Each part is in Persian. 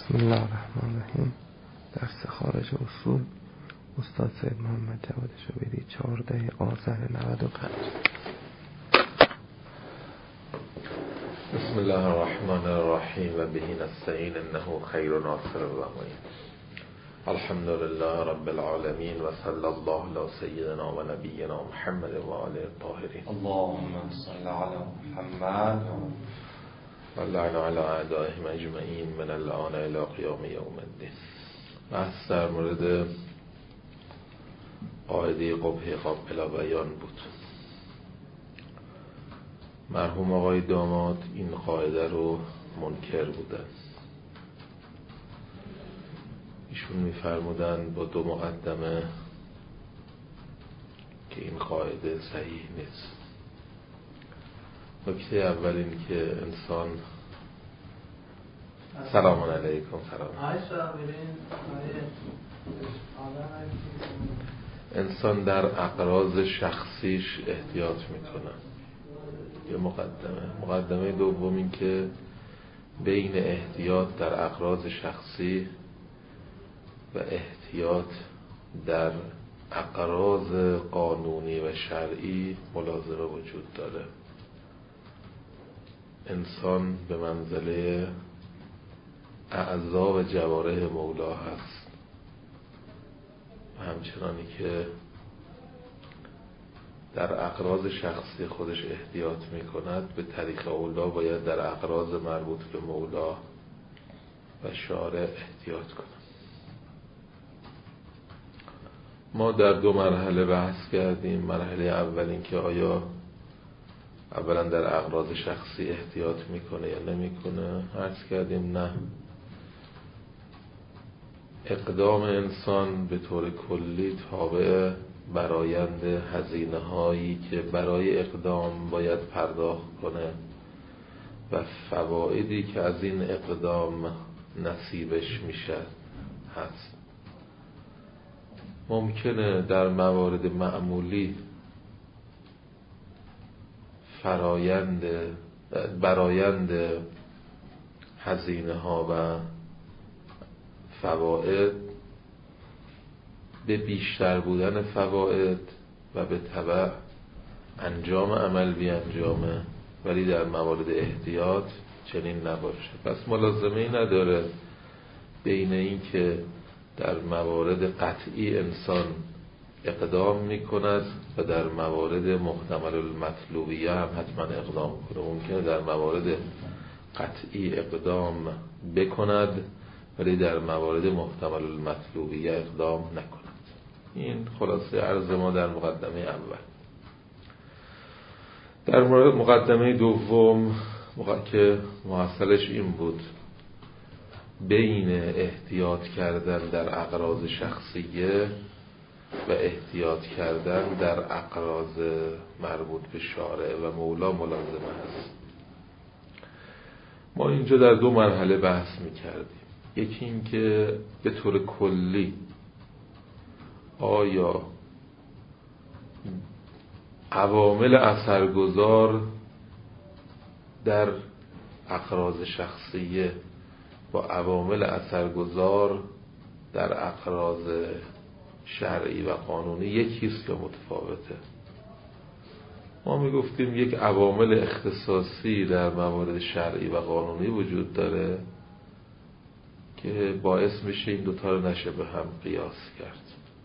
بسم الله الرحمن الرحیم. درس خارج اصول استاد سید محمد جواد شبیری 14 آذر 95. بسم الله الرحمن الرحیم و به نستعین انه خیر ناصر و معین. الحمد لله رب العالمین و صلی الله علی سیدنا و نبینا محمد و آله الطاهرین. اللهم صل علی محمد و لعن علی اعدائهم اجمعین من الان الی قیام یوم الدین. بحث در مورد قاعده قبح قابل بیان بود. مرحوم آقای داماد این قاعده رو منکر بودن. ایشون می‌فرمودن با دو مقدمه که این قاعده صحیح نیست. نکته اول این که انسان سلام علیکم. انسان در اغراض شخصیش احتیاط میکنه. یه مقدمه دوم این که بین احتیاط در اغراض شخصی و احتیاط در اغراض قانونی و شرعی ملازمه وجود داره. انسان به منزله اعضا و جوارح مولا هست و همچنانی که در اغراض شخصی خودش احتیاط می کند، به طریق اولا باید در اغراض مربوط به مولا و شارع احتیاط کند. ما در دو مرحله بحث کردیم. مرحله اول این که آیا اولا در اغراض شخصی احتیاط میکنه یا نمیکنه. عرض کردیم نه، اقدام انسان به طور کلی تابع برآیند هزینه هایی که برای اقدام باید پرداخت کنه و فوایدی که از این اقدام نصیبش میشه هست. ممکنه در موارد معمولی برآیند هزینه ها و فواید به بیشتر بودن فواید و به تبع انجام عمل بی انجامه، ولی در موارد احتیاط چنین نباشه. پس ملازمه‌ای نداره بین این که در موارد قطعی انسان اقدام میکند و در موارد محتمل المطلوبیه هم حتما اقدام کنه. ممکنه در موارد قطعی اقدام بکند ولی در موارد محتمل المطلوبیه اقدام نکند. این خلاصه عرض ما در مقدمه اول. در مورد مقدمه دوم که محصلش این بود، بین احتیاط کردن در اغراض شخصیه و احتیاط کردن در اغراض مربوط به شارع و مولا ملازمه هست. ما اینجا در دو مرحله بحث می‌کردیم. یکی این که به طور کلی آیا عوامل اثرگذار در اغراض شخصیه با عوامل اثرگذار در اغراض شرعی و قانونی یکیست یا متفاوته. ما میگفتیم یک عوامل اختصاصی در موارد شرعی و قانونی وجود داره که باعث میشه این دوتا رو نشه به هم قیاس کرد.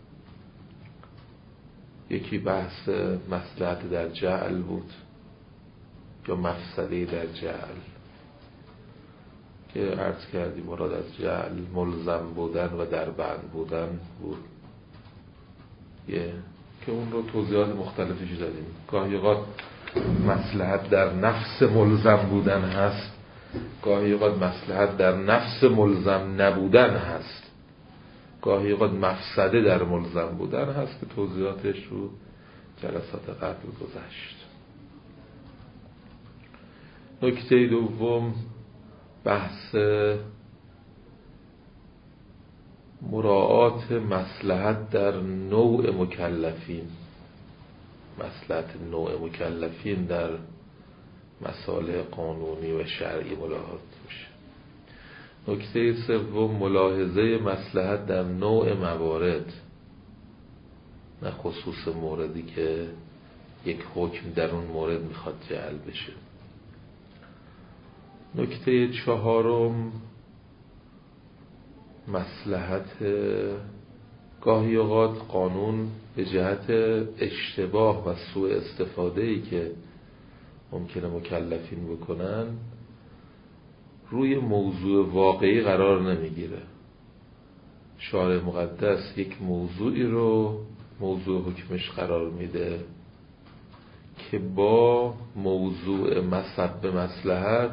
یکی بحث مصلحت در جعل بود یا مفسده در جعل که عرض کردیم مراد از جعل ملزم بودن و در بند بودن بود که اون رو توضیحات مختلفی دادیم. گاهی اوقات مصلحت در نفس ملزم بودن هست، گاهی اوقات مصلحت در نفس ملزم نبودن هست، گاهی اوقات مفسده در ملزم بودن هست که توضیحاتش رو جلسات قبل گذشت. نکته دوم بحث مراعات مصلحت در نوع مکلفین. مصلحت نوع مکلفین در مسائل قانونی و شرعی ملاحظه میشه. نکته سوم ملاحظه مصلحت در نوع موارد، نه خصوص موردی که یک حکم در اون مورد میخواد جعل بشه. نکته چهارم مصلحت، گاهی اوقات قانون به جهت اشتباه و سوء استفاده‌ای که ممکنه مکلفین بکنن روی موضوع واقعی قرار نمیگیره. شارع مقدس یک موضوعی رو موضوع حکمش قرار میده که با موضوع مصب مصلحت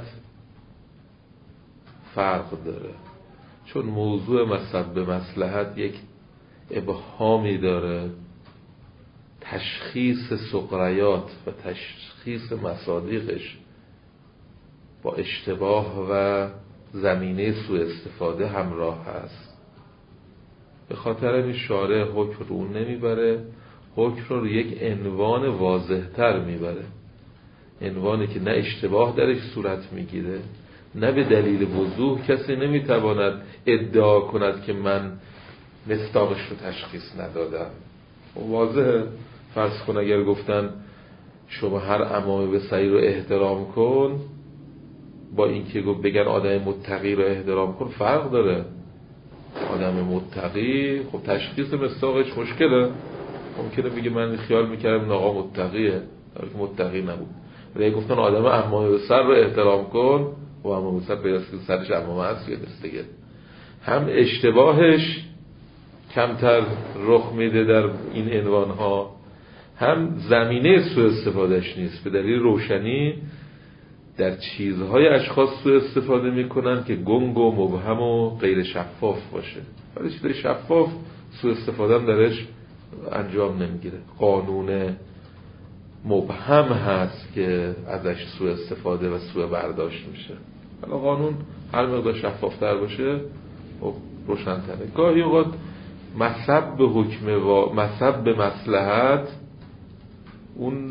فرق داره، چون موضوع مصب مصلحت یک ابهامی داره، تشخیص سقریات و تشخیص مصادیقش با اشتباه و زمینه سوء استفاده همراه هست. به خاطر این شارع حکم رو اون نمیبره، حکم رو یک عنوان واضح تر میبره، عنوانی که نه اشتباه درش صورت میگیره، نه به دلیل وضوح کسی نمیتواند ادعا کند که من مصداقش رو تشخیص ندادم. واضحه. فرض کن اگر گفتن شما هر امام به سعی رو احترام کن، با اینکه بگن آدم متقی رو احترام کن، فرق داره. آدم متقی خب تشخیص مصداقش مشکله، ممکنه بگه من خیال میکردم این آقا متقیه، در که متقی نبود. ولی گفتن آدم امام به سر رو احترام کن، و امام به سر پیداست که سرش امام هست یا دستگه، هم اشتباهش کمتر رخ میده در این عنوان ها، هم زمینه سوء استفادهش نیست، به دلیل روشنی در چیزهای اشخاص سوء استفاده میکنن که گنگ و مبهم و غیر شفاف باشه، ولی چیزای شفاف سوء استفاده هم درش انجام نمیگیره. قانون مبهم هست که ازش سوء استفاده و سوء برداشت میشه. حالا قانون هر مقدار شفافتر باشه خب روشن‌تره. گاهی اوقات مصب به حکم و مصب به مصلحت اون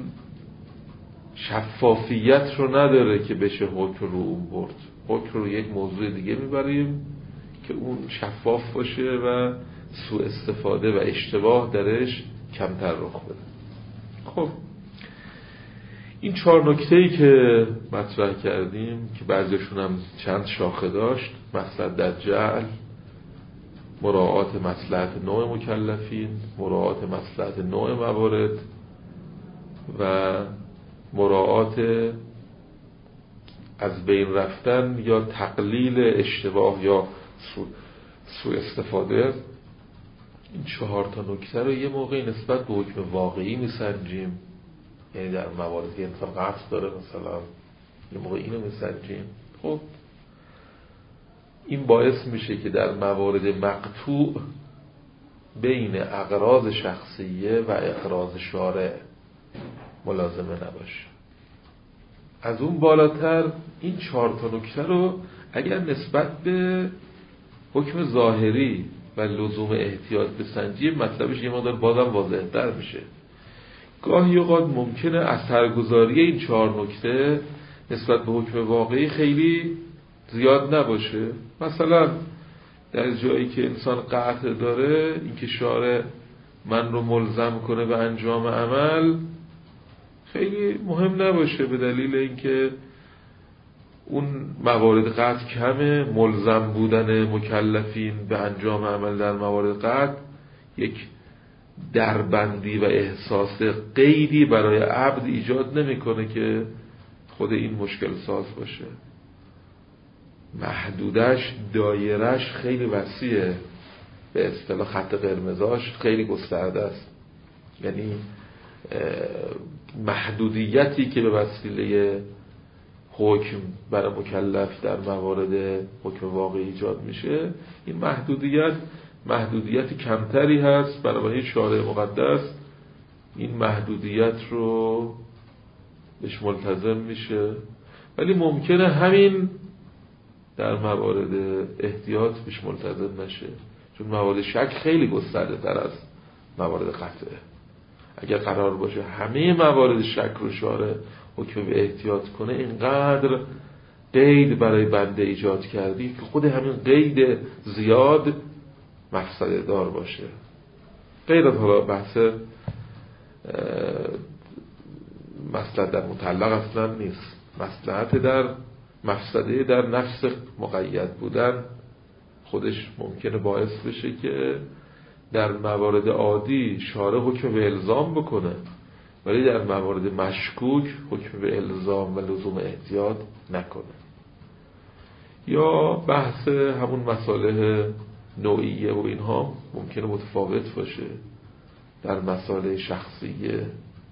شفافیت رو نداره که بشه حکم رو اون برد. حکم رو یک موضوع دیگه میبریم که اون شفاف باشه و سوء استفاده و اشتباه درش کمتر رخ بده. خب این 4 نکته‌ای که مطرح کردیم که بعضیشون هم چند شاخه داشت، مصلحت در جعل، مراعات مصلحت نوع مکلفین، مراعات مصلحت نوع موارد و مراعات از بین رفتن یا تقلیل اشتباه یا سوء استفاده. این 4 نکته رو یه موقعی نسبت به حکم واقعی میسنجیم، یعنی در مواردی که انسان قصد داره مثلا یه موقع اینو میسنجیم. خب این باعث میشه که در موارد مقطوع بین اغراض شخصیه و اغراض شارع ملازمه نباشه. از اون بالاتر این 4 نکته رو اگر نسبت به حکم ظاهری و لزوم احتیاط بسنجیم، مطلبش یه مقدار بازم واضح‌تر میشه. گاهی اوقات ممکنه اثرگذاری این 4 نکته نسبت به حکم واقعی خیلی زیاد نباشه. مثلا در جایی که انسان قطع داره، اینکه شارع من رو ملزم کنه به انجام عمل خیلی مهم نباشه، به دلیل اینکه اون موارد قطع کمه، ملزم بودن مکلفین به انجام عمل در موارد قطع یک دربندی و احساس قیدی برای عبد ایجاد نمیکنه که خود این مشکل ساز باشه. محدودش، دایرش خیلی وسیعه، به اصطلاح خط قرمزاش خیلی گسترده است. یعنی محدودیتی که به وسیله حکم برای مکلف در موارد حکم واقعی ایجاد میشه، این محدودیت کمتری هست. برای شارع مقدس این محدودیت رو بهش ملتزم میشه، ولی ممکنه همین در موارد احتیاط بهش ملتزم نشه، چون موارد شک خیلی گسترده تر از موارد قطعه. اگر قرار باشه همه موارد شک رو شارع حکم به احتیاط کنه، اینقدر قید برای بنده ایجاد کردی که خود همین قید زیاد مفسده دار باشه. غیر از حالا بحث مصلحت در مطلق اصلا نیست، مصلحت در مفسده در نفس مقید بودن خودش ممکنه باعث بشه که در موارد عادی شارع حکم به الزام بکنه، ولی در موارد مشکوک حکم به الزام و لزوم احتیاط نکنه. یا بحث همون مصالح نوعیه و اینها ممکنه متفاوت باشه، در مصالح شخصیه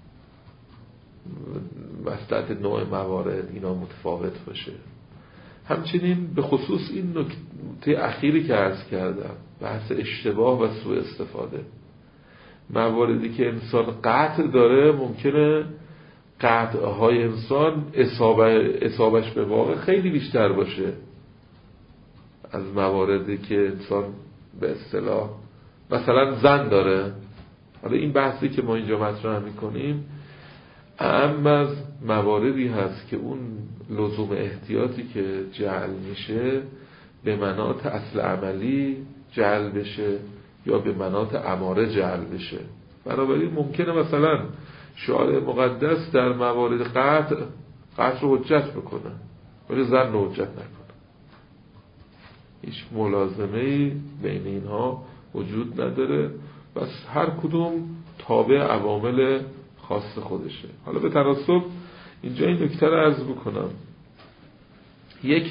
مصلحت نوع موارد اینا متفاوت باشه. همچنین به خصوص این نکته اخیری که عرض کردم، بحث اشتباه و سوء استفاده، مواردی که انسان قطع داره ممکنه قطعهای انسان اصابش به واقع خیلی بیشتر باشه از مواردی که انسان به اصطلاح مثلا زن داره. حالا این بحثی که ما اینجا مطرح میکنیم اهم از مواردی هست که اون لزوم احتیاطی که جعل میشه به مناط اصل عملی جعل بشه یا به مناط اماره جعل بشه. بنابراین ممکنه مثلا شارع مقدس در موارد قطع رو حجت بکنه ولی زن رو حجت نکنه. هیچ ملازمه‌ای بین اینها وجود نداره، بس هر کدوم تابع عوامل خاص خودشه. حالا به تناسب اینجا این نکته رو عرض بکنم، یک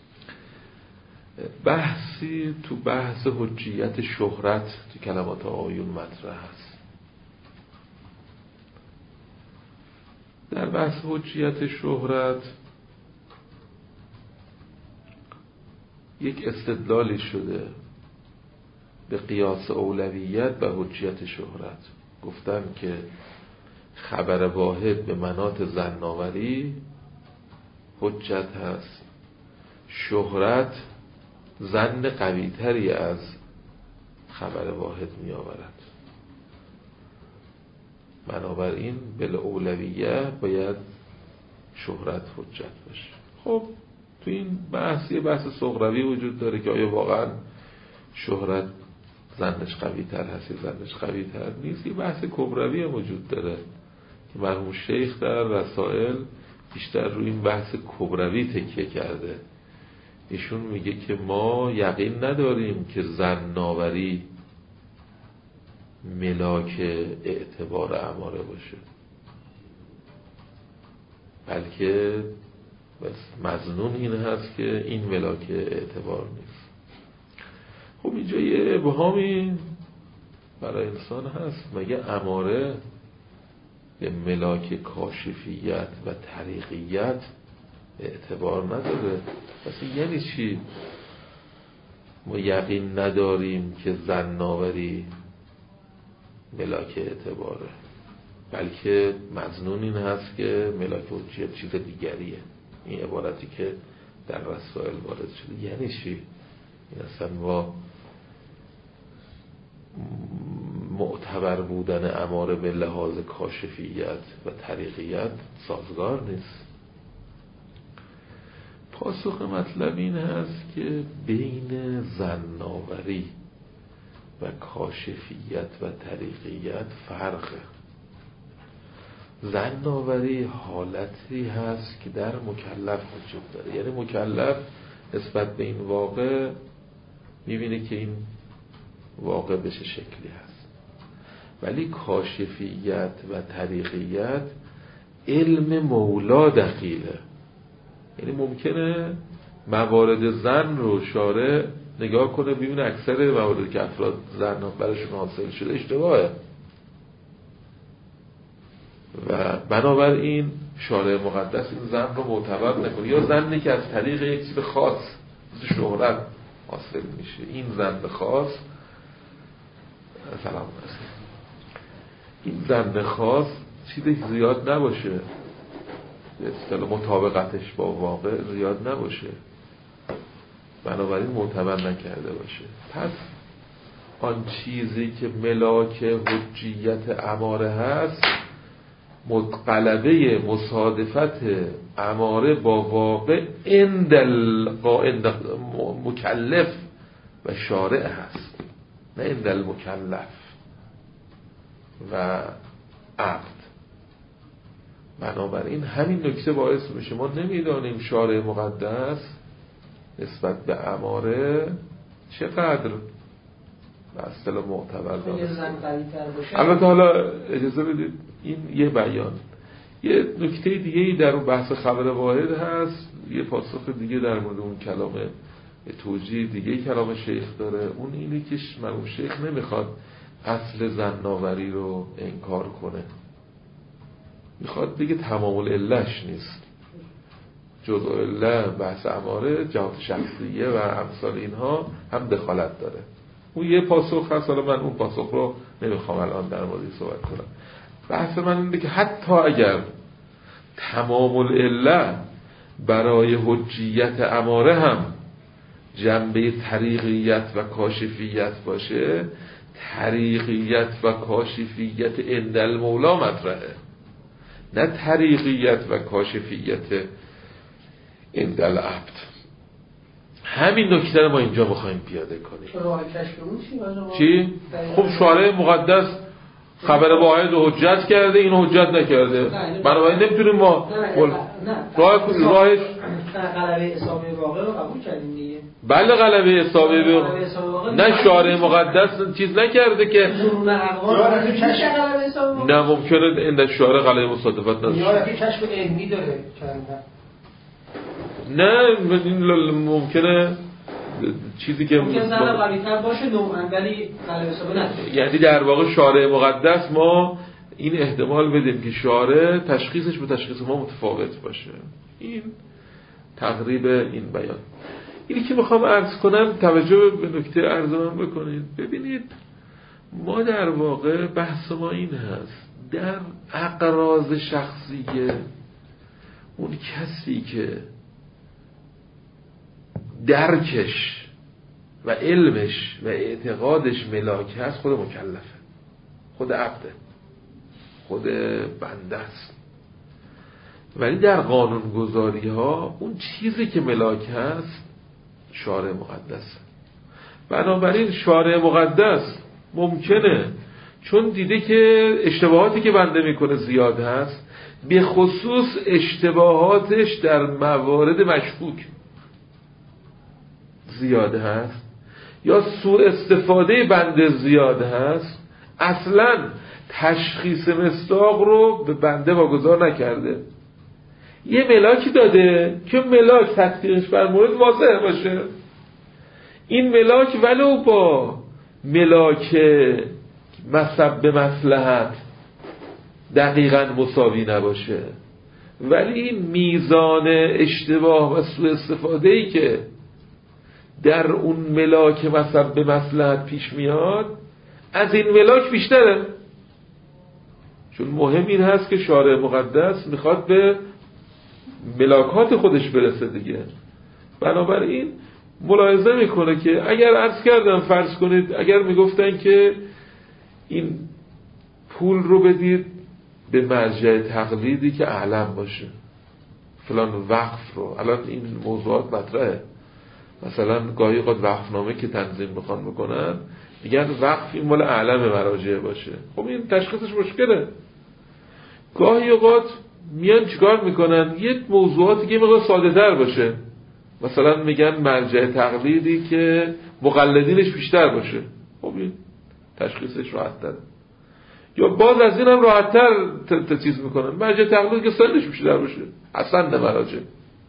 بحثی تو بحث حجیت شهرت تو کلمات آیون مطرح هست. در بحث حجیت شهرت یک استدلالی شده به قیاس اولویت و حجیت شهرت. گفتن که خبر واحد به مناط ظن‌آوری حجت هست، شهرت ظن قوی‌تری از خبر واحد می آورد. بنابراین بالاولویه باید شهرت حجت باشه. خب تو این بحث یه بحث صغروی وجود داره که آیا واقعا شهرت ظنش قوی تر هست یا ظنش قوی تر نیست. یه بحث کبروی هم وجود داره که مرحوم شیخ در رسائل بیشتر روی این بحث کبروی تکیه کرده. ایشون میگه که ما یقین نداریم که ظن‌آوری ملاک اعتبار اماره باشه، بلکه مظنون این هست که این ملاک اعتبار نیست. خب اینجا یه ابهامی برای انسان هست، مگه اماره به ملاک کاشفیت و طریقیت اعتبار نداره؟ پس یعنی چی ما یقین نداریم که ظن‌آوری ملاک اعتباره، بلکه مظنون این هست که ملاک حجیت چیز دیگریه؟ این عبارتی که در رسائل وارد شده یعنی چی؟ این اصلا با معتبر بودن اماره به لحاظ کاشفیت و طریقیت سازگار نیست. پاسخ مطلب این هست که بین ظن‌آوری و کاشفیت و طریقیت فرقه. ظن‌آوری حالتی هست که در مکلف وجود داره، یعنی مکلف نسبت به این واقع میبینه که این واقع به چه شکلی هست. ولی کاشفیت و طریقیت علم مولا دخیله، یعنی ممکنه موارد ظن رو شارع نگاه کنه ببینه اکثر مواردی که افراد ظن براشون حاصل شده اشتباهه و بنابراین شارع مقدس این ظن رو معتبر نکنه، یا ظنی که از طریق یک چیز خاص مثل شهرت حاصل میشه، این ظن خاص سلام علیکم، این ظن خاص چیزی زیاد نباشه، به اصطلاح مطابقتش با واقع زیاد نباشه، بنابراین معتبر نکرده باشه. پس آن چیزی که ملاک حجیت اماره هست غلبه مصادفت اماره با واقع عند مکلف و شارع هست، نه عند المکلف و عبد. بنابراین همین نکته باعث میشه ما نمیدانیم شارع مقدس نسبت به اماره چقدر به اصطلاح معتبر داره. البته حالا اجازه بدید این یه بیان، یه نکته دیگه در اون بحث خبر واحد هست، یه پاسخ دیگه در مورد اون کلام توجیه دیگه کلام شیخ داره. اون اینه که مرحوم شیخ نمیخواد اصل زناوری رو انکار کنه، میخواد بگه تمام العله‌اش نیست، جزء العله بحث اماره جهات شخصیه و امثال اینها هم دخالت داره. اون یه پاسخ هست، حالا من اون پاسخ رو نمیخوام الان در موردش صحبت کنم. بحث من اینه که حتی اگر تمام العله برای حجیت اماره هم جنبه طریقیت و کاشفیت باشه، طریقیت و کاشفیت عند المولا مطرحه، نه طریقیت و کاشفیت عند العبد. همین نکته رو ما اینجا می‌خوایم پیاده کنیم. چی؟ خب شارع مقدس خبر واحد رو حجت کرده، اینو حجت نکرده، بنابراین نمیتونیم ما راهش غلبه اصابه واقع رو قبول کردیم دیگه. بله غلبه اصابه نه شارع مقدس چیز نکرده که نه ممکنه عند شارع غلبه مصادفت نشه. یا کشف علمی داره نه ممکنه چیزی که ممکنه زن قوی‌تر باشه نوعاً ولی غلبه اصابه نداره. یعنی در واقع شارع مقدس ما این احتمال بدیم که شارع تشخیصش به تشخیص ما متفاوت باشه. این تقریب این بیان. اینی که میخوام عرض کنم، توجه به نکته عرض من بکنید. ببینید ما در واقع بحث ما این هست، در اقراض شخصیه اون کسی که درکش و علمش و اعتقادش ملاک هست خود مکلفه، خود عبده، خود بنده است. ولی در قانون گذاری ها اون چیزی که ملاک هست شارع مقدس. بنابراین شارع مقدس ممکنه چون دیده که اشتباهاتی که بنده میکنه زیاد هست، به خصوص اشتباهاتش در موارد مشکوک زیاد هست یا سوء استفاده بنده زیاد هست، اصلا تشخیص مصداق رو به بنده واگذار نکرده، یه ملاکی داده که ملاک تطبیقش بر مورد واضح باشه. این ملاک ولو با ملاک مصب مصلحت دقیقاً مساوی نباشه، ولی میزان اشتباه و سوء استفاده‌ای که در اون ملاک مصب مصلحت پیش میاد از این ملاک بیشتره. چون مهم این هست که شارع مقدس میخواد به ملاکات خودش برسه دیگه. بنابراین ملاحظه میکنه که اگر عرض کردم فرض کنید اگر میگفتن که این پول رو بدید به مرجع تقلیدی که اعلم باشه، فلان وقف رو، الان این موضوعات مطرحه، مثلا گاهی اوقات وقفنامه که تنظیم میخوان بکنن میگن وقف این مال اعلم مراجع باشه. خب این تشخیصش مشکله. گاهی اوقات میان چیکار میکنن یه موضوعاتی که مقدار ساده تر باشه، مثلا میگن مرجع تقلیدی که مقلدینش بیشتر باشه. خب این تشخیصش راحت تره. یا باز از این هم راحت تر چیز میکنن مرجع تقلیدی که سنش بیشتر باشه، اصلا مراجع.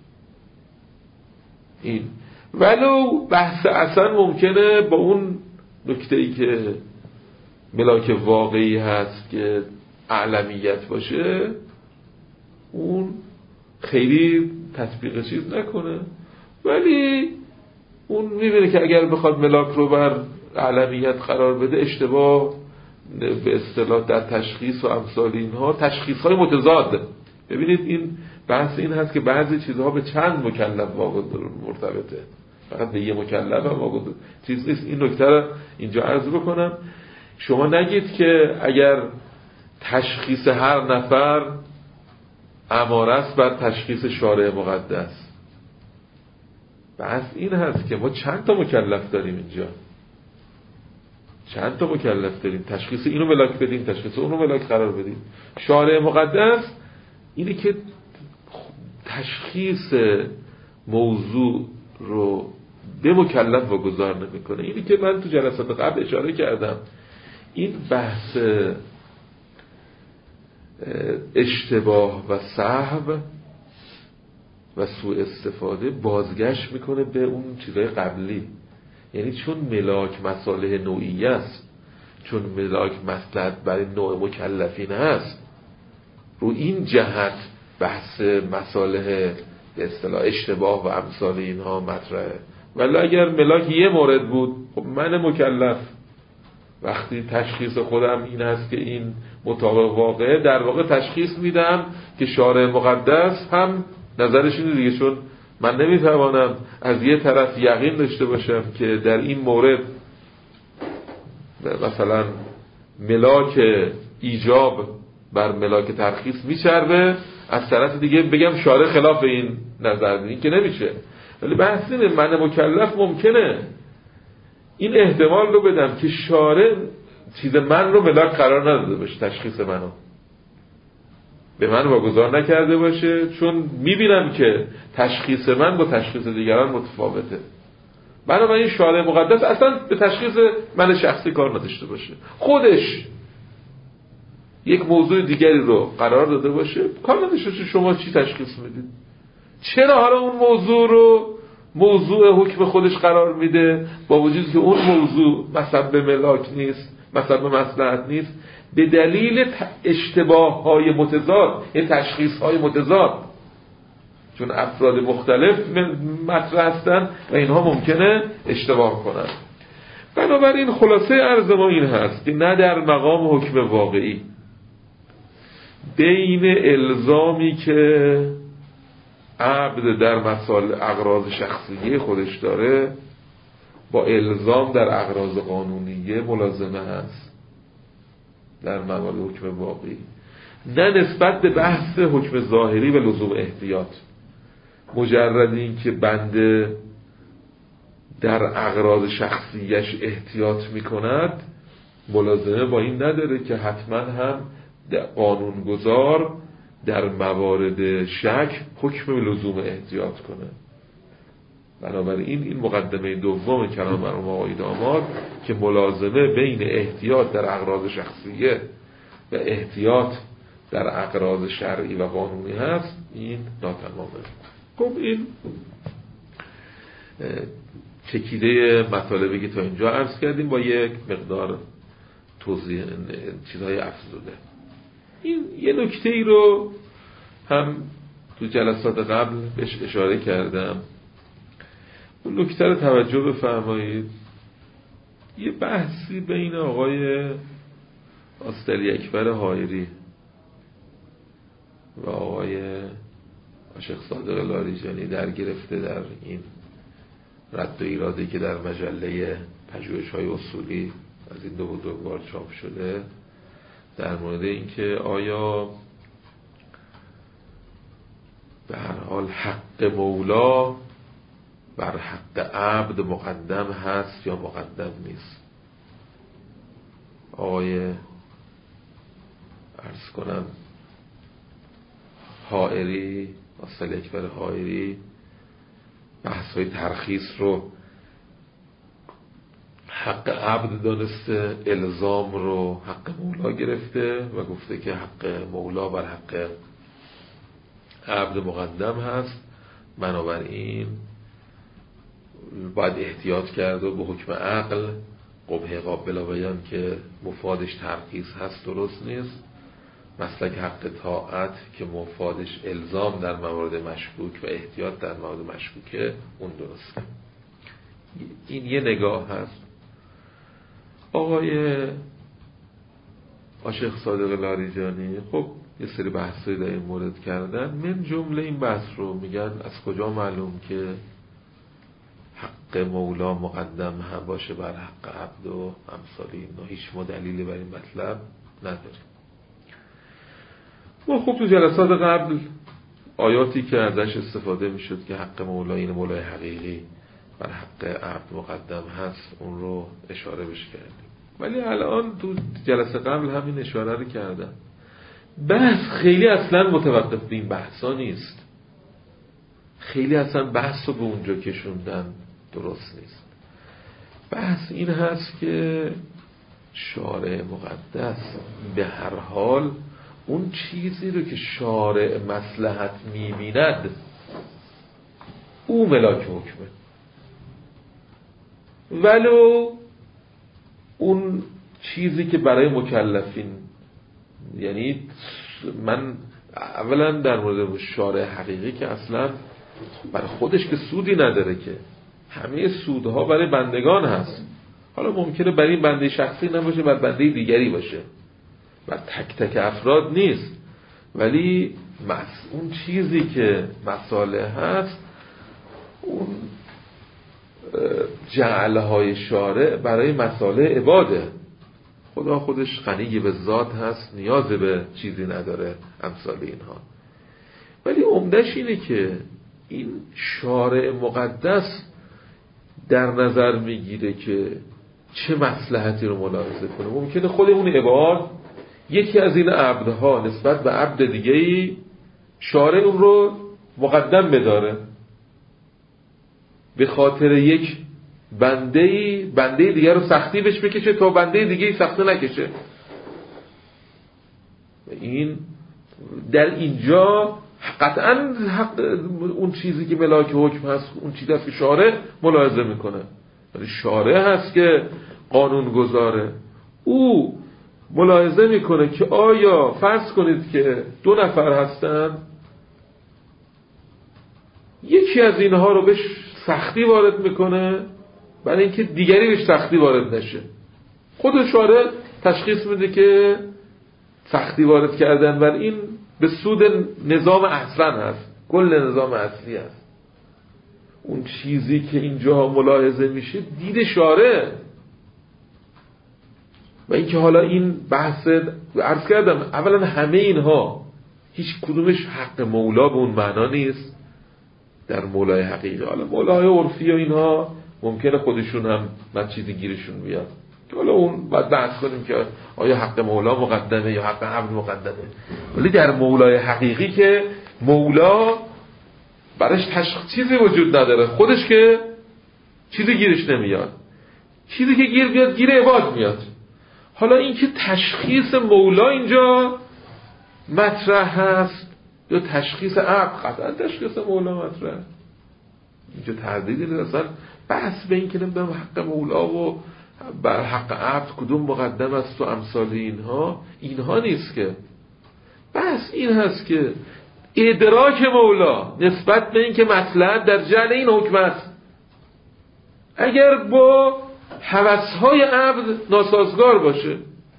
این ولو بحث اصلا ممکنه با اون نکته‌ای که ملاک واقعی هست که اعلمیت باشه اون خیلی تطبیق چیز نکنه، ولی اون میبینه که اگر بخواد ملاک رو بر اعلمیت قرار بده اشتباه به اصطلاح در تشخیص و امثال اینها تشخیص‌های متضاد. ببینید این بحث این هست که بعضی چیزها به چند مکلف مرتبطه، فقط به یه مکلف هم چیز نیست. این نکته رو اینجا عرض بکنم. شما نگید که اگر تشخیص هر نفر اماره است بر تشخیص شارع مقدس. بحث این هست که ما چند تا مکلف داریم اینجا، چند تا مکلف داریم، تشخیص اینو ملاک بدیم، تشخیص اونو ملاک قرار بدیم. شارع مقدس اینه که تشخیص موضوع رو به مکلف واگذار نمیکنه. اینی که من تو جلسات قبل اشاره کردم، این بحث اشتباه و سهو و سوء استفاده بازگشت میکنه به اون چیزای قبلی. یعنی چون ملاک مصالح نوعیه است، چون ملاک مصلحت برای نوع مکلفین هست، رو این جهت بحث مصالح به اصطلاح اشتباه و امثال اینها مطرحه. ولی اگر ملاک یه مورد بود، خب من مکلف وقتی تشخیص خودم این هست که این مطابق واقعه، در واقع تشخیص میدم که شارع مقدس هم نظرش اینه دیگه، چون من نمیتوانم از یه طرف یقین داشته باشم که در این مورد مثلا ملاک ایجاب بر ملاک ترخیص میچربه، از طرف دیگه بگم شارع خلاف این نظر، این که نمیشه. ولی بحث اینه من مکلف ممکنه این احتمال رو بدم که شارع چیز من رو ملاک قرار نداده باشه، تشخیص منو به من واگذار نکرده باشه، چون میبینم که تشخیص من با تشخیص دیگران متفاوته. بنابراین شارع مقدس اصلا به تشخیص من شخصی کار نداشته باشه، خودش یک موضوع دیگری رو قرار داده باشه، کار نداشته باشه شما چی تشخیص میدید. چرا حالا اون موضوع رو موضوع حکم خودش قرار میده، با وجودی که اون موضوع مصب ملاک نیست، مصب مصلحت نیست، به دلیل اشتباه های متضاد، این تشخیص های متضاد، چون افراد مختلف مطرح هستن و اینها ممکنه اشتباه کنن. بنابراین خلاصه عرض ما این هست که نه در مقام حکم واقعی بین الزامی که عبد در مسائل اغراض شخصیه خودش داره با الزام در اغراض قانونیه ملازمه هست در موارد حکم واقعی، نه نسبت به بحث حکم ظاهری و لزوم احتیاط. مجرد این که بنده در اغراض شخصیش احتیاط میکند ملازمه با این نداره که حتما هم قانونگذار در موارد شک حکم لزوم احتیاط کنه. بنابراین این مقدمه دوم کلام مرحوم آقای داماد که ملازمه بین احتیاط در اغراض شخصیه و احتیاط در اغراض شرعی و قانونی هست، این ناتمامه. خب این چکیده مطالبی که تا اینجا عرض کردیم با یک مقدار توضیح چیزهای افزوده. این یه نکته ای رو هم تو جلسات قبل بهش اشاره کردم، اون نکته رو توجه بفرمایید. یه بحثی بین آقای آستلی اکبر حائری و آقای شیخ صادق لاریجانی در گرفته در این رد و ایرادی که در مجله پژوهش‌های اصولی از این دو بار چاپ شده، در مورد اینکه آیا به هر حال حق مولا بر حق عبد مقدم هست یا مقدم نیست. آقای عرض کنم حائری، آستلی اکبر حائری، بحث‌های ترخیص رو حق عبد دانسته، الزام رو حق مولا گرفته و گفته که حق مولا بر حق عبد مقدم هست، بنابراین باید احتیاط کرد و به حکم عقل قبح قابل بیان که مفادش ترخیص هست درست نیست، مسلک حق طاعت که مفادش الزام در موارد مشکوک و احتیاط در موارد مشکوکه اون درسته. این یه نگاه هست. آقای شیخ صادق لاریجانی خب یه سری بحثایی در این مورد کردن، من جمله این بحث رو میگن از کجا معلوم که حق مولا مقدم هم باشه بر حق عبد و امثال اینا؟ هیچ ما دلیلی بر این مطلب نداریم. ما خب تو جلسات قبل آیاتی که ازش استفاده میشد که حق مولا این مولای حقیقی بر حق عبد مقدم هست اون رو اشاره بش کردیم. ولی الان تو جلسه قبل همین اشاره رو کردم. بحث خیلی اصلا متوقف به این بحثا نیست. خیلی اصلا بحث رو به اونجا کشوندن درست نیست. بحث این هست که شارع مقدس به هر حال اون چیزی رو که شارع مصلحت می‌بیند او ملاک حکمه، ولو اون چیزی که برای مکلفین، یعنی من اولا در مورد شارع حقیقی که اصلا برای خودش که سودی نداره، که همه سودها برای بندگان هست. حالا ممکنه برای این بنده شخصی نباشه، بر بنده دیگری باشه، بر تک تک افراد نیست، ولی اون چیزی که مصالح هست اون جعلهای شارع برای مصالح عباده. خدا خودش غنی به ذات هست، نیاز به چیزی نداره امثال اینها. ولی عمدش اینه که این شارع مقدس در نظر میگیره که چه مصلحتی رو ملاحظه کنه. ممکنه خود اون عباد یکی از این عبدها نسبت به عبد دیگه‌ای شارع اون رو مقدم بداره به خاطر یک بنده دیگر رو سختی بهش بکشه تا بنده دیگه‌ای سختی نکشه. این در اینجا قطعا حق اون چیزی که ملاک حکم هست اون چیزی هست که شارع ملاحظه میکنه. یعنی شارع هست که قانون گذاره، او ملاحظه میکنه که آیا فرض کنید که 2 نفر هستن، یکی از اینها رو بهش سختی وارد میکنه برای اینکه دیگری بهش سختی وارد نشه. خود شارع تشخیص میده که سختی وارد کردن بر این به سود نظام اصلا هست، کل نظام اصلی هست. اون چیزی که اینجا ملاحظه میشه دید شارع. و اینکه حالا این بحث عرض کردم اولا همه اینها هیچ کدومش حق مولا به اون معنا نیست در مولای حقیقی. حالا مولای عرفی و اینها ممکنه خودشون هم من چیزی گیرشون بیاد که حالا اون باید بحث کنیم که آیا حق مولا مقدمه یا حق عبد مقدمه. ولی در مولای حقیقی که مولا برش چیزی وجود نداره، خودش که چیزی گیرش نمیاد، چیزی که گیر بیاد گیر عباد میاد. حالا این که تشخیص مولا اینجا مطرح هست یا تشخیص عبد، قطعا تشخیص مولا مطرح. اینجا تردیدی نیست، اصلا بحث به این که نمیدونم حق مولا و بر حق عبد کدوم مقدم است و امثال اینها نیست. که بحث این هست که ادراک مولا نسبت به این که مصلحت در جعل این حکم است اگر با هوس‌های عبد ناسازگار باشه،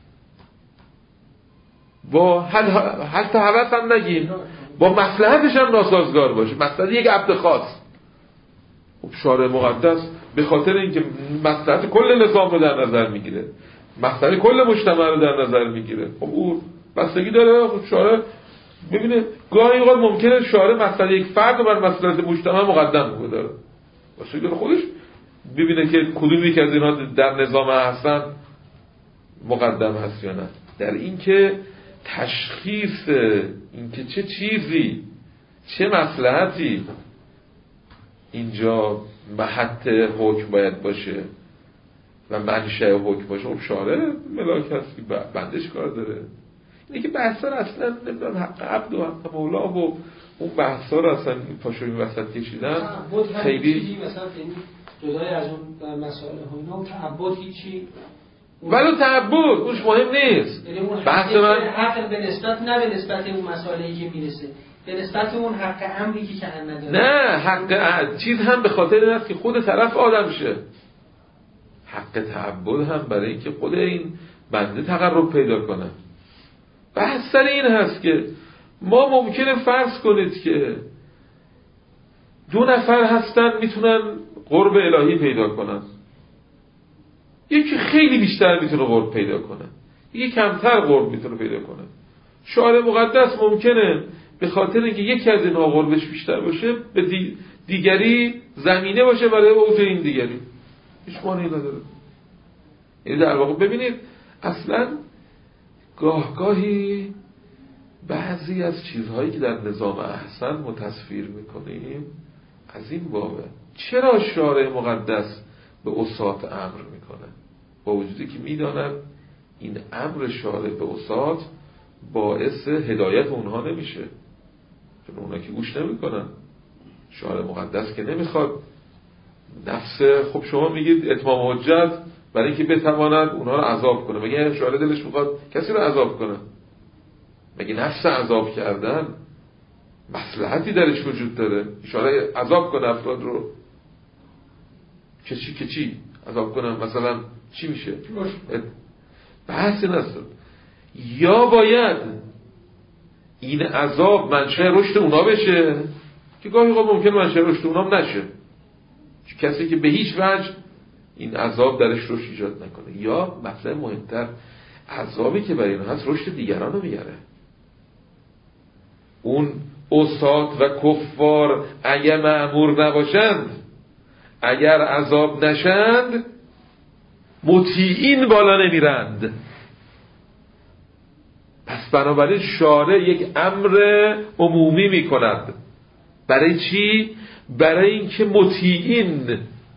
با حتی هوس هم نگیم، با مصلحتش هم ناسازگار باشه، مصلحت یک عبد خاص، خب شارع مقدس به خاطر اینکه مصلحت کل نظام رو در نظر میگیره، مصلحت کل مجتمع رو در نظر میگیره، خب اون بستگی داره. خب شارع ببینه گاهی اوقات ممکنه شارع مصلحت یک فرد رو بر مصلحت مجتمع مقدم بکنه، بستگی داره خودش ببینه که کدومی که از اینها در نظام هستن مقدم هست یا نه. در این که تشخیص این که چه چیزی چه مصلحتی اینجا محط حکم باید باشه و منشأ حکم باشه، خب شارع ملاک هست که بندش کار داره. اینه که بحثا اصلا نمیدونم حق عبد و حق مولا و اون بحثا رو اصلا پاشوی وسط کشیدن خیلی مثلا جدای از اون مسائل اینا تعبد هیچی، ولو تعبد اونش مهم نیست. بحث من حق به نسبت نه به نسبت اون مسائلی که میرسه، به نسبت اون حق امری که هم نداره. نه حق چیز هم به خاطر این است که خود طرف آدم شه. حق تعبد هم برای اینکه خود این بنده تقرب پیدا کنه. بحث سر این هست که ما ممکنه فرض کنید که 2 نفر هستن میتونن قرب الهی پیدا کنن، یکی خیلی بیشتر میتونه قرب پیدا کنه، یکی کمتر قرب میتونه پیدا کنه. شعار مقدس ممکنه به خاطر اینکه یکی از اینها قربش بیشتر باشه به دیگری زمینه باشه برای اوج این دیگری، هیچ معنی نداره. یعنی در واقع ببینید اصلا گاهی بعضی از چیزهایی که در نظام احسن ما تصویر میکنیم از این بابه. چرا شارع مقدس به اوساط امر میکنه با وجودی که میداند این امر شارع به اوساط باعث هدایت اونها نمیشه، چون اونها که گوش نمیکنن. شارع مقدس که نمیخواد نفس، خب شما میگید اتمام حجت برای اینکه بتواند اونها رو عذاب کنه، مگه شارع دلش میخواد کسی رو عذاب کنه؟ مگه نفس عذاب کردن مصلحتی درش وجود داره؟ شارع عذاب کنه افراد رو که چی عذاب کنه؟ مثلا چی میشه؟ بحثی نست. یا باید این عذاب منشأ رشد اونا بشه که گاهی اوقات ممکن منشأ رشد اونا نشه، کسی که به هیچ وجه این عذاب درش رشد ایجاد نکنه. یا مثلا مهمتر عذابی که برای اینها هست رشد دیگران رو میاره. اون اوساط و کفار اگر مأمور نباشند، اگر عذاب نشند، مطیعین بالا نمیرند. پس بنابراین شارع یک امر عمومی میکند. برای چی؟ برای اینکه مطیعین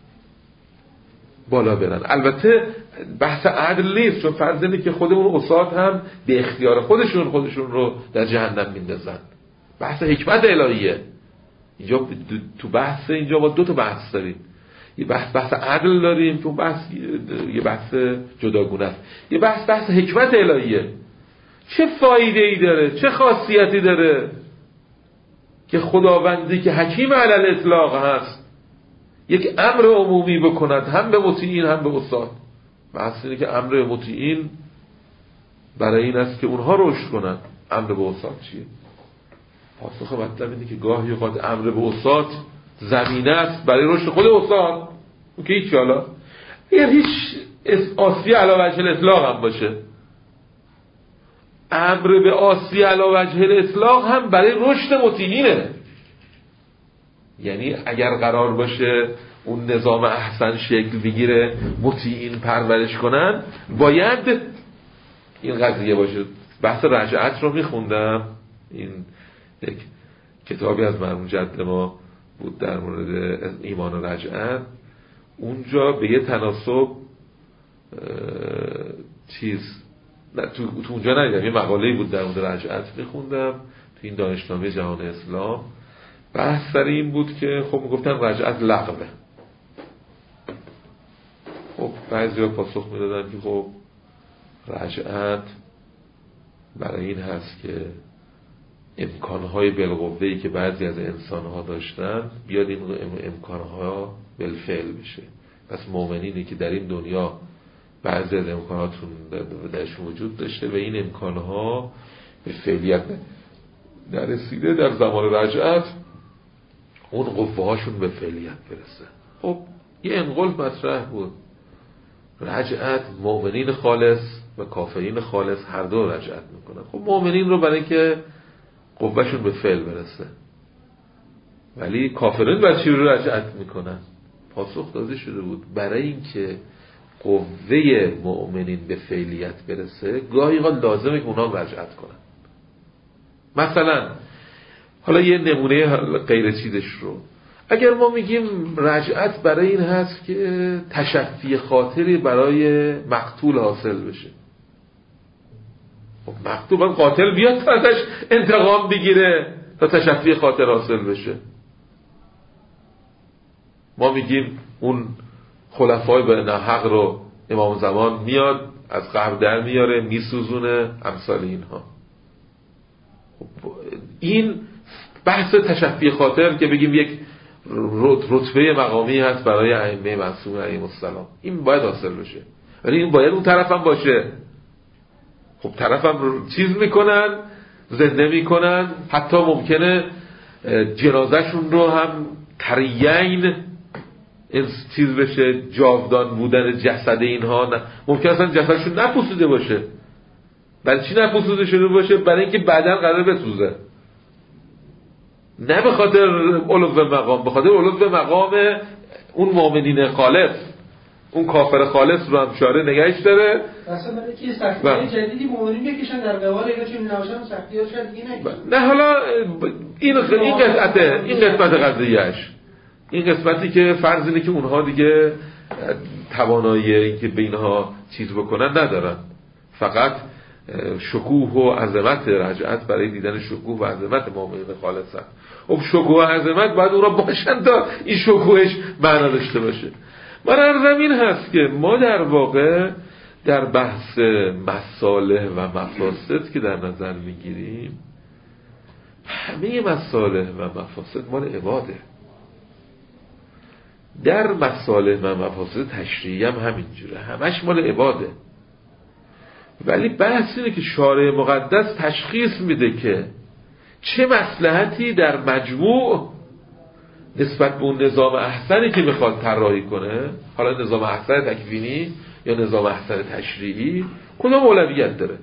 بالا برن. البته بحث عدل نیست، چون فرض اینه که خودمون اوساط هم به اختیار خودشون رو در جهنم میندازن. بحث حکمت الهیه. اینجا تو بحث اینجا با دو تا بحث داریم. یه بحث عدل داریم، تو یه بحث جداگونه است. یه بحث حکمت الهیه. چه فایده ای داره، چه خاصیتی داره که خداوندی که حکیم علی الاطلاق هست یک امر عمومی بکند، هم به مطیعین هم به اوساط. بحث اینه که امر مطیعین برای این است که اونها رشد کنند. امر به اوساط چیه؟ پاسخ مطلب اینه که گاهی اوقات امر به اوساط زمینه است برای رشد خود اوساط. اون که هیچ، حالا اگر هیچ آسی علی وجه الاطلاق هم باشه، امر به آسی علی وجه الاطلاق هم برای رشد مطیعینه. یعنی اگر قرار باشه اون نظام احسن شکل بگیره، مطیعین پرورش کنن، باید این قضیه باشه. بحث رجعت رو میخوندم، این یک کتابی از مرحوم جد ما بود در مورد ایمان و رجعت. اونجا به یه تناسب تو اونجا ندیدم، یه مقاله‌ای بود در مورد رجعت میخوندم تو این دانشنامه جهان اسلام. بحث سر این بود که خب میگفتن رجعت لغوه. خب بعضیا پاسخ میدادن که خب رجعت برای این هست که امکانهای بالقوه‌ای که بعضی از انسانها داشتن بیاد این امکانها بالفعل بشه. پس مؤمنینی که در این دنیا بعضی از امکاناتون درش وجود داشته و این امکانها به فعلیت نرسیده، در زمان رجعت اون قوه هاشون به فعلیت برسه. خب یه انقل مطرح بود، رجعت مؤمنین خالص و کافرین خالص هر دو رجعت میکنن. خب مؤمنین رو برای که قوهشون به فعل برسه، ولی کافرین برای چی رو رجعت میکنن؟ پاسخ داده شده بود برای اینکه قوه مؤمنین به فعلیت برسه گاهی لازمه که اونا رجعت کنن. مثلا حالا یه نمونه غیر چیزش رو، اگر ما میگیم رجعت برای این هست که تشفی خاطری برای مقتول حاصل بشه، خب مقتول باید قاتل بیاد تا ازش انتقام بگیره تا تشفی خاطر حاصل بشه. ما میگیم اون خلفای به حق رو امام زمان میاد از قبر در میاره میسوزونه، امثال اینها. خب این بحث تشفی خاطر که بگیم یک رتبه مقامی هست برای ائمه معصومین علیهم السلام، این باید حاصل بشه، ولی این باید اون طرف هم باشه. خب طرف هم چیز میکنن، زنده میکنن، حتی ممکنه جنازهشون رو هم تریین چیز بشه، جاودان بودن جسد اینها ممکنه اصلا جسدشون نپوسیده باشه، برای چی نپوسوده شده باشه؟ برای اینکه بعداً قرار بسوزه، نه به خاطر علو مقام، به خاطر علو مقام اون مؤمنین خالص، اون کافر خالص رو هم شاره نگهش داره. اصلا برای که سختی‌های جدیدی مؤمنین بکشن در قبال اینا چون نباشن سختی‌ها شاید دیگه نگیره. نه حالا این قسمت قضیهش، این قسمتی که فرض اینه که اونها دیگه توانایی اینکه به اینها چیز بکنن ندارن، فقط شکوه و عظمت رجعت برای دیدن شکوه و عظمت مؤمنین خالصن. خب شکوه و عظمت باید اون را باشن تا این شکوهش معنا داشته باشه. من عرضم این هست که ما در واقع در بحث مصالح و مفاسد که در نظر میگیریم، همه مصالح و مفاسد مال عباده. در مصالح و مفاسد تشریعی هم همینجوره، همش مال عباده. ولی بحث اینه که شارع مقدس تشخیص میده که چه مصلحتی در مجموع نسبت به اون نظام احسنی که میخواد طراحی کنه، حالا نظام احسن تکوینی یا نظام احسن تشریعی، کدام اولویت داره.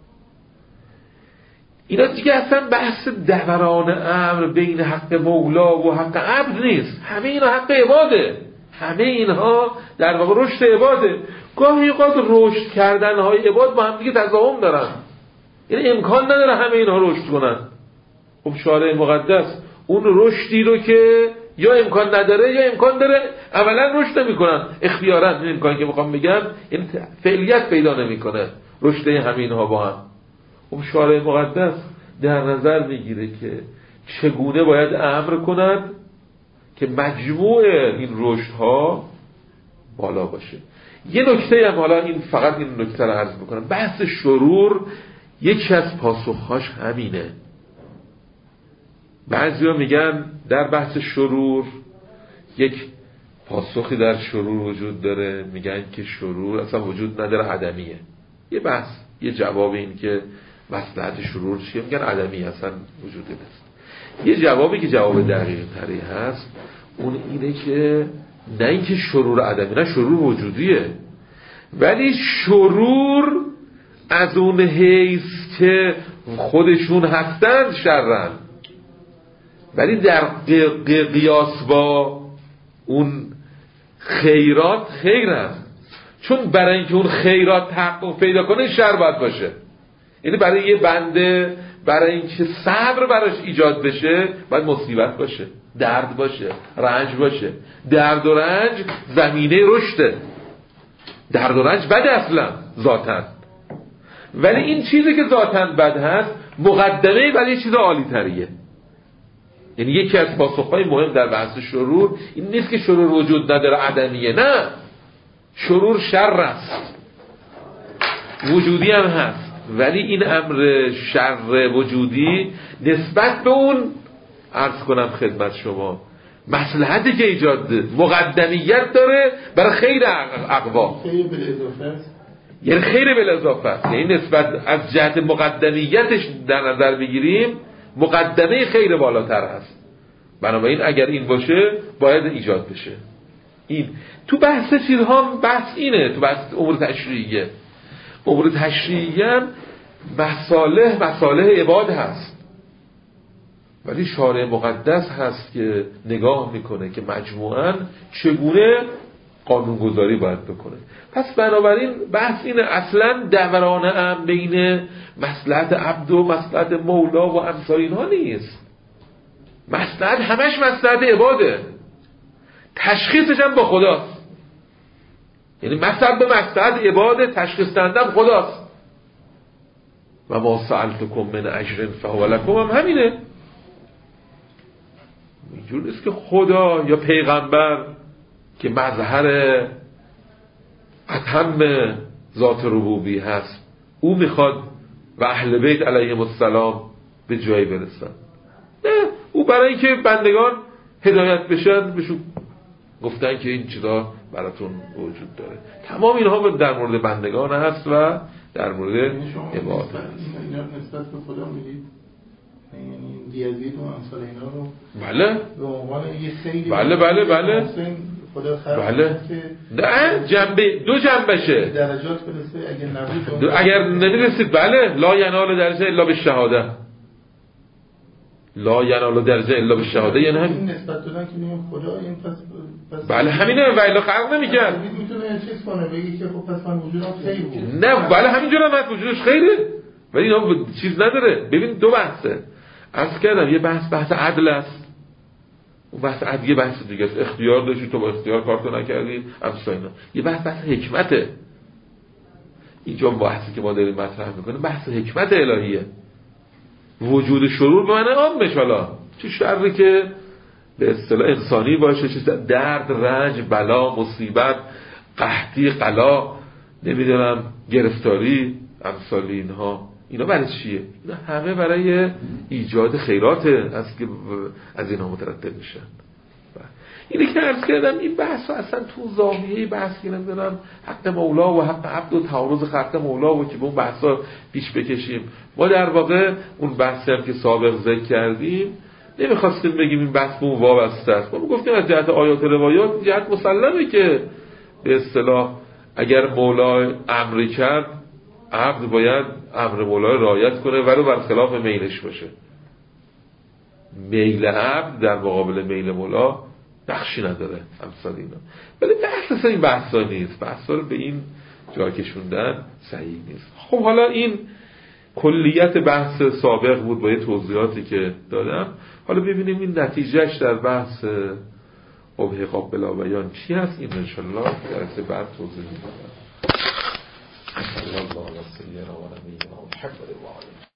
اینا دیگه اصلا بحث دوران امر بین حق مولا و حق عبد نیست، همه اینا حق عباده، همه اینها در واقع رشد عباده. گاهی اوقات رشد کردن های عباد با هم دیگه تضاهم دارن، یعنی امکان نداره همه اینها رشد کنن. خب شارع مقدس اون رشدی رو که یا امکان نداره یا امکان داره اولا رشد نمی‌کنن، اختیاراً این امکانی که میخوام بگم این فعلیت پیدا نمی‌کنه رشد همه اینها با هم. خب شارع مقدس در نظر میگیره که چگونه باید امر کند که مجموع این رشدها بالا باشه. یه نکته هم، حالا این فقط این نکته رو عرض میکنم، بحث شرور یکی از پاسخهاش همینه. بعضیا میگن در بحث شرور یک پاسخی در شرور وجود داره، میگن که شرور اصلا وجود نداره، عدمیه. یه بحث، یه جواب این که مصلحت شرور چیه، میگن عدمی، اصلا وجود نیست. یه جوابی که جواب دقیق تری هست اون اینه که نه اینکه شرور عدمی، نه شرور وجودیه، ولی شرور از اون حیث که خودشون هستند شرن، ولی در قیاس با اون خیرات خیرن، چون برای اینکه اون خیرات تحقق پیدا کنه شر باید باشه. یعنی برای یه بنده برای اینکه صبر براش ایجاد بشه باید مصیبت باشه، درد باشه، رنج باشه. درد و رنج زمینه رشده، درد و رنج بد اصلا ذاتن، ولی این چیزی که ذاتن بد هست مقدمه برای یه چیز عالی تریه. یعنی یکی از پاسخهای مهم در بحث شرور این نیست که شرور وجود نداره، عدمیه، نه، شرور شر است، وجودی هم هست، ولی این امر شر وجودی نسبت به اون عرض کنم خدمت شما مصلحتی که ایجاد مقدمیت داره برای خیر اقوا، یعنی خیر بالاضافه، یعنی نسبت از جهت مقدمیتش در نظر بگیریم مقدمه خیر بالاتر هست. بنابراین اگر این باشه باید ایجاد بشه. این تو بحث چیزها بحث اینه، تو بحث امور تشریعیه، امور تشریعیه مصالح عباد هست، ولی شارع مقدس هست که نگاه میکنه که مجموعاً چگونه قانونگذاری باید بکنه. پس بنابراین بحث اینه، اصلا دوران هم بین مصلحت عبد و مصلحت مولا و امثال اینها نیست. مصلحت همش مصلحت عباده، تشخیصش هم با خداست. یعنی مصلحت به مصلحت عباده، تشخیص دهنده هم خداست. و ما سألتکم من اجر فهو لکم هم همینه. اینجور نیست که خدا یا پیغمبر که مظهر اتم ذات ربوبی هست او میخواد و اهل بیت علیهم السلام به جایی برسن، نه، او برای اینکه بندگان هدایت بشن بهشون گفتن که این چیزا براتون وجود داره. تمام اینها در مورد بندگان هست و در مورد عباد هست. نسبت به خدا میدید، یعنی دیازید و امثال اینا رو بله به عنوان یه خیلی بله خدا خلق بله که نه جنبه دو جنبشه درجات برسه اگه نبود اگر نمیرسید بله لا ینال درجه الا بالشهاده لا ینال درجه الا بالشهاده یعنی هم این نسبت دادن که میگم خدا این پس بله همینه و الا خلق نمی‌کرد میتونه چیز کنه بگی که خب پس من وجودم خیر بود نه بله همینجوره من وجودش خیره ولی اینا چیز نداره. ببین دو بحثه عرض کردم یه بحث عدل است اون بحث عدل یه بحث دیگه است اختیار داشتی تو با اختیار کارتو نکردی امثال اینا یه بحث حکمته اینجا بحثی که ما داریم مطرح میکنیم بحث حکمت الهیه وجود شرور به معنی عامش حالا چه شری که به اصطلاح انسانی باشه چه درد رنج بلا مصیبت قحطی قلا نمیدونم گرفتاری امثال اینها اینا برای چیه؟ اینا همه برای ایجاد خیراته است که از اینها مترتب میشن. اینی که عرض کردم این بحث اصلا تو زاویه بحث که نمیدونم حق مولا و حق عبد و تعارض خلق مولا و که به اون بحثا پیش بکشیم ما در واقع اون بحثی هم که سابق ذکر کردیم نمیخواستیم بگیم این بحث به اون وابسته است ما گفتیم از جهت آیات و روایات جهت مسلمه که به اصطلاح اگر مولا امری کرد عبد باید امر مولا رعایت کنه ولو برخلاف میلش باشه. میل عبد در مقابل میل مولا نقشی نداره امثال اینا. ولی بحث اصلا این بحثا نیست بحثا رو به این جا کشوندن صحیح نیست. خب حالا این کلیت بحث سابق بود با یه توضیحاتی که دادم. حالا ببینیم این نتیجهش در بحث ابهاق بلا بیان چی هست این انشالله در بعد توضیح میدم. الله سیدنا و نبینا محمد و آله